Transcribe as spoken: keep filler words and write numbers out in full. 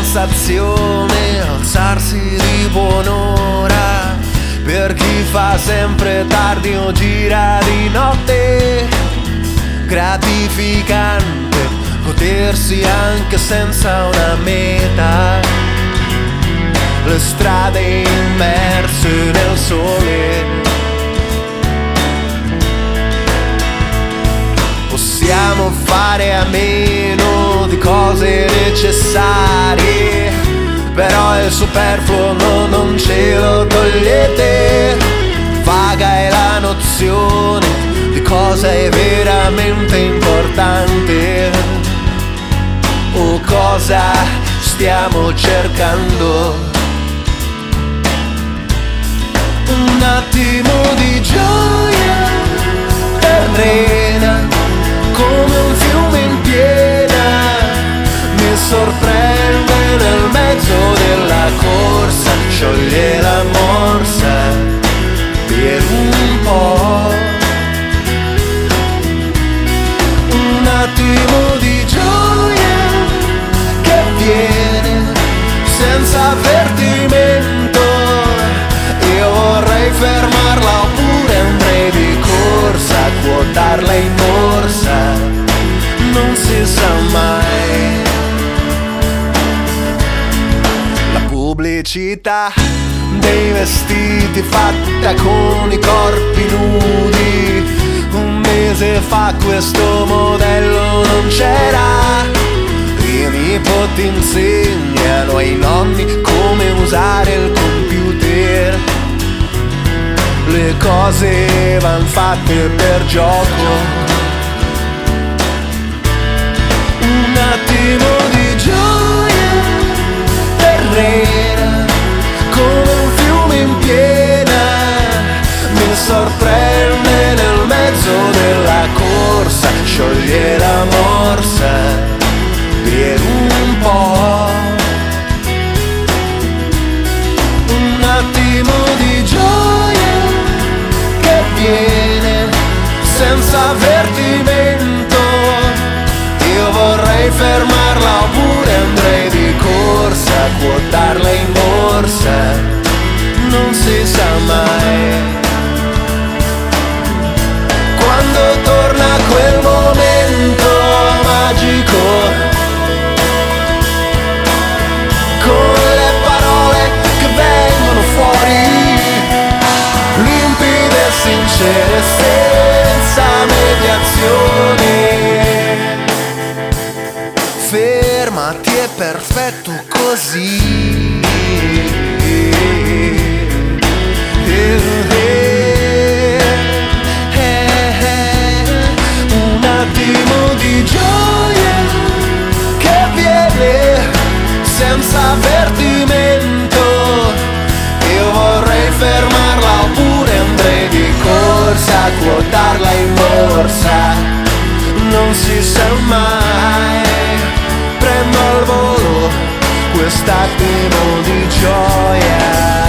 sensazione alzarsi di buon'ora per chi fa sempre tardi o gira di notte. Gratificante potersi anche senza una meta, le strade immerse nel sole. Possiamo fare a meno di cose necessarie, però il superfluo no, non ce lo togliete. Vaga è la nozione di cosa è veramente importante o cosa stiamo cercando. Un attimo di gioia terrena come un fiume in piena, mi sorprende nel mezzo della corsa, scioglie la morsa per un po'. Un attimo di gioia che viene senza avvertimento, io vorrei fermarla oppure andrei di corsa a quotarla in borsa, non si sa mai. La pubblicità dei vestiti fatta con i corpi nudi, un mese fa questo modello non c'era. I nipoti insegnano ai nonni come usare il computer, le cose van fatte per gioco. Un attimo di gioia terrena come un fiume in piena, mi sorprende nel mezzo della corsa, scioglie la morsa per un po'. Un attimo di gioia che viene senza avvertimento, io vorrei fermarla oppure andrei di corsa a quotarla in borsa, non si sa mai. Quando torna quel momento magico, con le parole che vengono fuori, limpide e sincere senza mediazioni. Fermati, è perfetto così. Un attimo di gioia che viene senza avvertimento, io vorrei fermarla oppure andrei di corsa a quotarla in borsa, non si sa mai. Prendo al volo quest'attimo di gioia.